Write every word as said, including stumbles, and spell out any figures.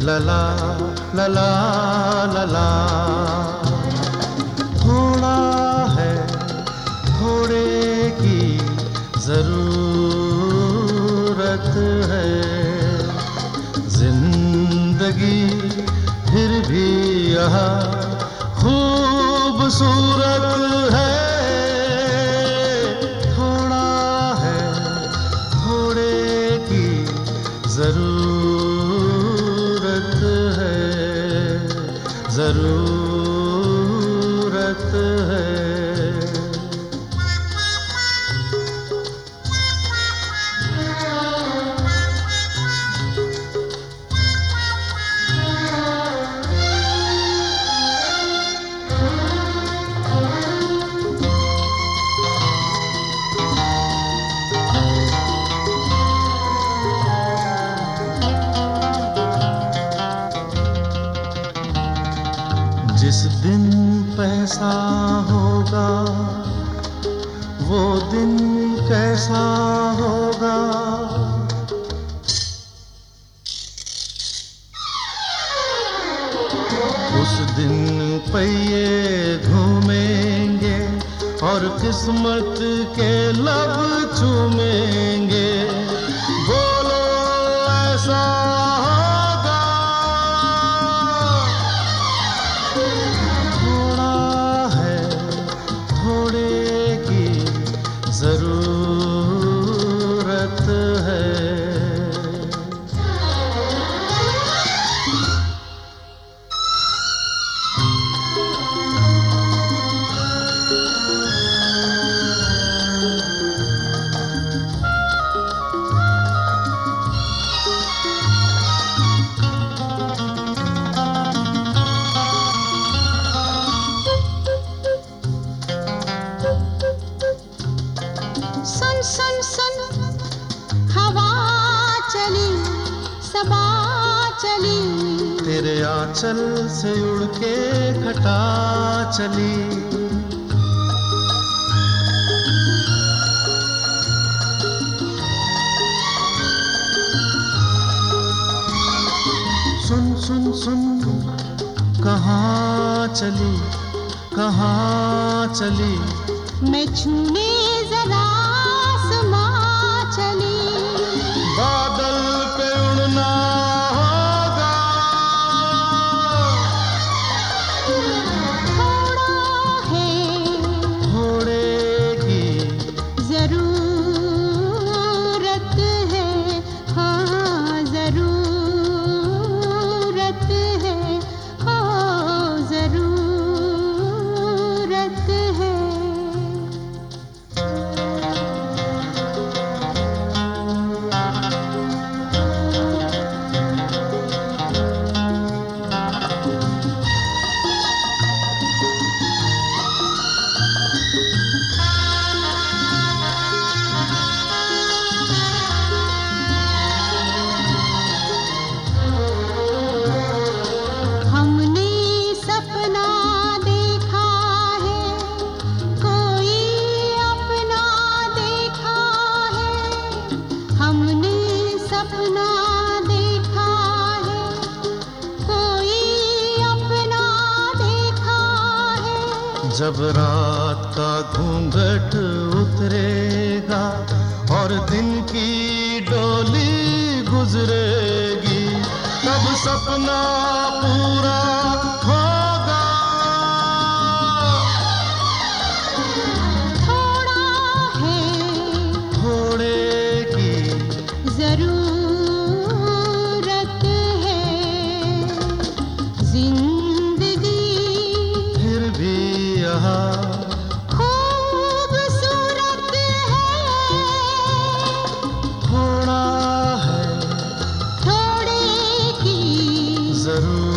लला लला लला। थोड़ा है थोड़े की जरूरत है, जिंदगी फिर भी यहाँ खूबसूरत है। थोड़ा है थोड़े की जरूरत है, जरूरत है। जिस दिन पैसा होगा वो दिन कैसा होगा, उस दिन पहिए घूमेंगे और किस्मत के लब चूमेंगे। बोलो ऐसा होगा, थोड़ा है थोड़े की जरूरत है। सुन सुन सुन हवा चली सबा चली, तेरे आंचल से उड़ के घटा चली। सुन सुन सुन कहाँ चली कहाँ चली, मैं छूने जरा आसमां चली। बादल पे उड़ना होगा, थोड़ा है थोड़े की जरूरत है, हाँ जरूरत है, हाँ जरूरत है। हमने सपना देखा है, कोई अपना देखा है। हमने सपना देखा है, कोई अपना देखा है। जब रात का घूंघट उतरेगा और दिन की डोली गुजरेगी, तब सपना पूरा होगा। थोड़ा है थोड़े की जरूरत है, जिंदगी फिर भी यहाँ खूबसूरत है। थोड़ा है थोड़े की जरूर